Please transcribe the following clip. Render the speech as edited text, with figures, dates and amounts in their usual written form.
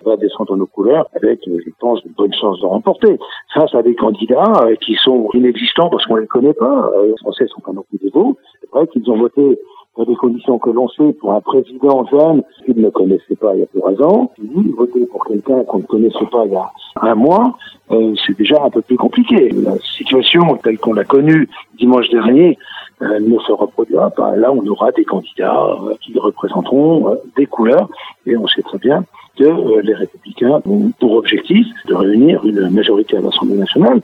va descendre nos couleurs avec, je pense, de bonnes chances de remporter. Face à des candidats qui sont inexistants parce qu'on les connaît pas. Les Français sont pas non plus dévots. C'est vrai qu'ils ont voté dans des conditions que l'on sait pour un président jeune qu'ils ne connaissaient pas il y a 3 ans. Puis voter pour quelqu'un qu'on ne connaissait pas il y a un mois, c'est déjà un peu plus compliqué. La situation telle qu'on l'a connue dimanche dernier ne se reproduira pas. Là, on aura des candidats qui représenteront des couleurs et on sait très bien que les Républicains ont pour objectif de réunir une majorité à l'Assemblée nationale.